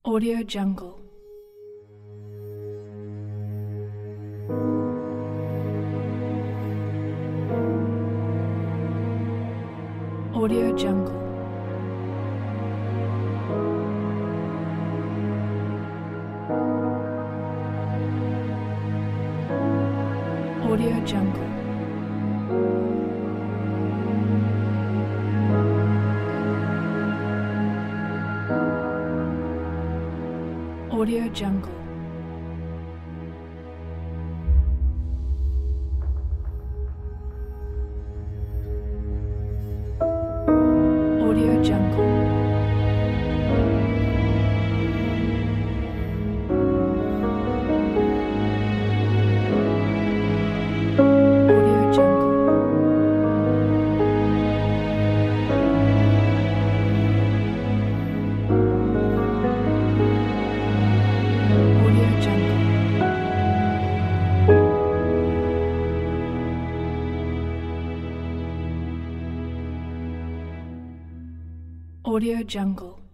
Audio Jungle. Audio Jungle. Audio Jungle. Audio Jungle. Audio Jungle. Audio Jungle. Audio Jungle. Audio Jungle.